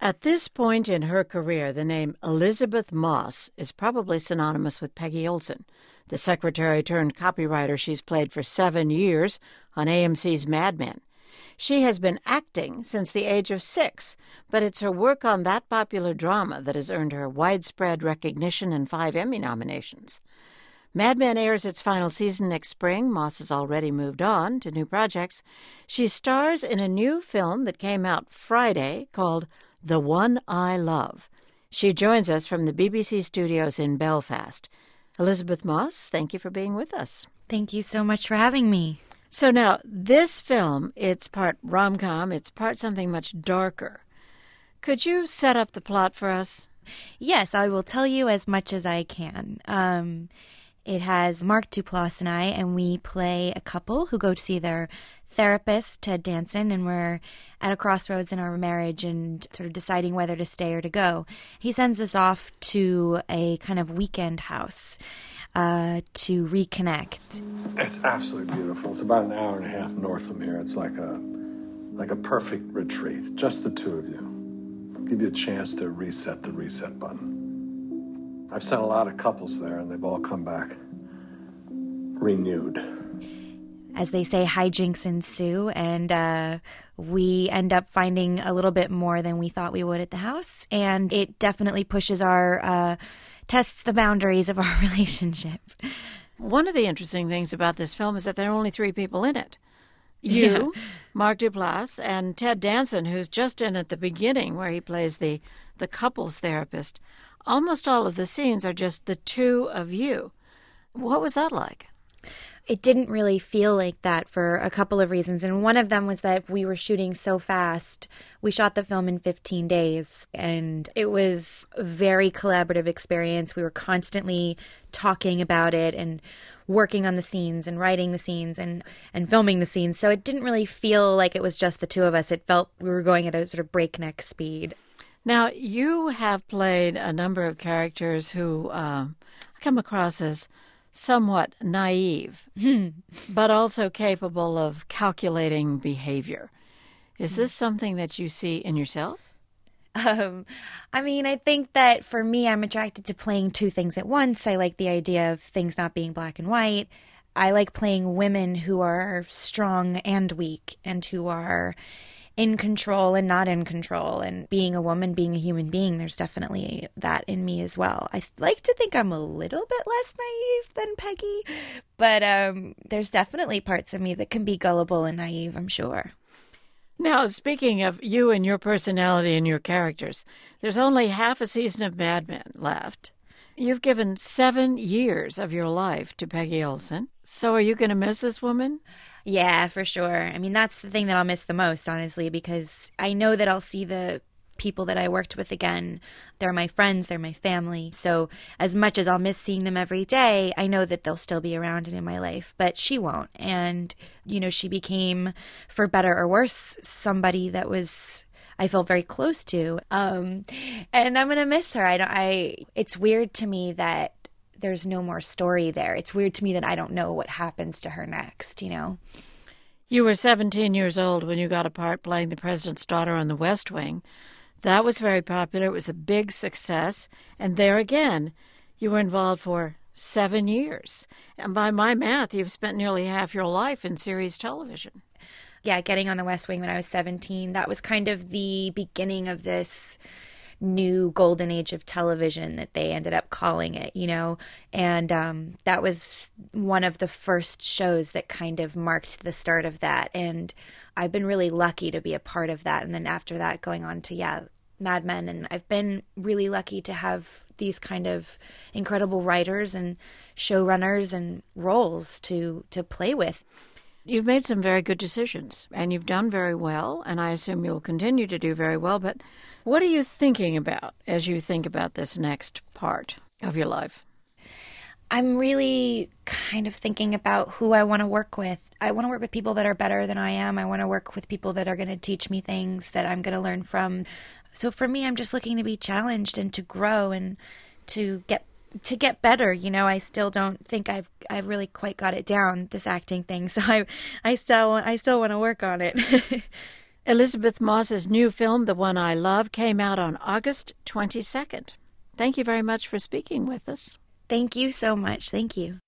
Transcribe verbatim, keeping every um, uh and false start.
At this point in her career, the name Elisabeth Moss is probably synonymous with Peggy Olson, the secretary turned copywriter she's played for seven years on A M C's Mad Men. She has been acting since the age of six, but it's her work on that popular drama that has earned her widespread recognition and five Emmy nominations. Mad Men airs its final season next spring. Moss has already moved on to new projects. She stars in a new film that came out Friday called The One I Love. She joins us from the B B C studios in Belfast. Elisabeth Moss, thank you for being with us. Thank you so much for having me. So now, this film, it's part rom-com, it's part something much darker. Could you set up the plot for us? Yes, I will tell you as much as I can. Um, it has Mark Duplass and I, and we play a couple who go to see their therapist, Ted Danson, and we're at a crossroads in our marriage and sort of deciding whether to stay or to go. He sends us off to a kind of weekend house uh, to reconnect. It's absolutely beautiful. It's about an hour and a half north from here. It's like a like a perfect retreat. Just the two of you. Give you a chance to reset the reset button. I've sent a lot of couples there, and they've all come back renewed. As they say, hijinks ensue, and uh, we end up finding a little bit more than we thought we would at the house. And it definitely pushes our, uh, tests the boundaries of our relationship. One of the interesting things about this film is that there are only three people in it. You, yeah. Mark Duplass, and Ted Danson, who's just in at the beginning where he plays the, the couples therapist. Almost all of the scenes are just the two of you. What was that like? It didn't really feel like that for a couple of reasons. And one of them was that we were shooting so fast. We shot the film in fifteen days, and it was a very collaborative experience. We were constantly talking about it and working on the scenes and writing the scenes and, and filming the scenes. So it didn't really feel like it was just the two of us. It felt we were going at a sort of breakneck speed. Now, you have played a number of characters who uh, come across as somewhat naive, but also capable of calculating behavior. Is this something that you see in yourself? Um, I mean, I think that for me, I'm attracted to playing two things at once. I like the idea of things not being black and white. I like playing women who are strong and weak and who are in control and not in control. And being a woman, being a human being, there's definitely that in me as well. I like to think I'm a little bit less naive than Peggy, but um, there's definitely parts of me that can be gullible and naive, I'm sure. Now, speaking of you and your personality and your characters, there's only half a season of Mad Men left. You've given seven years of your life to Peggy Olson. So are you going to miss this woman? Yeah, for sure. I mean, that's the thing that I'll miss the most, honestly, because I know that I'll see the people that I worked with again. They're my friends, they're my family. So as much as I'll miss seeing them every day, I know that they'll still be around and in my life, but she won't. And, you know, she became, for better or worse, somebody that was, I felt very close to. Um, and I'm going to miss her. I don't, I, it's weird to me that there's no more story there. It's weird to me that I don't know what happens to her next, you know? You were seventeen years old when you got a part playing the president's daughter on The West Wing. That was very popular. It was a big success. And there again, you were involved for seven years. And by my math, you've spent nearly half your life in series television. Yeah, getting on The West Wing when I was seventeen, that was kind of the beginning of this new golden age of television that they ended up calling it, you know, and um, that was one of the first shows that kind of marked the start of that. And I've been really lucky to be a part of that. And then after that, going on to, yeah, Mad Men. And I've been really lucky to have these kind of incredible writers and showrunners and roles to, to play with. You've made some very good decisions, and you've done very well, and I assume you'll continue to do very well. But what are you thinking about as you think about this next part of your life? I'm really kind of thinking about who I want to work with. I want to work with people that are better than I am. I want to work with people that are going to teach me things that I'm going to learn from. So for me, I'm just looking to be challenged and to grow and to get to get better. You know, I still don't think I've I've really quite got it down, this acting thing. So I I still I still want to work on it. Elisabeth Moss's new film, The One I Love, came out on August twenty-second. Thank you very much for speaking with us. Thank you so much. Thank you.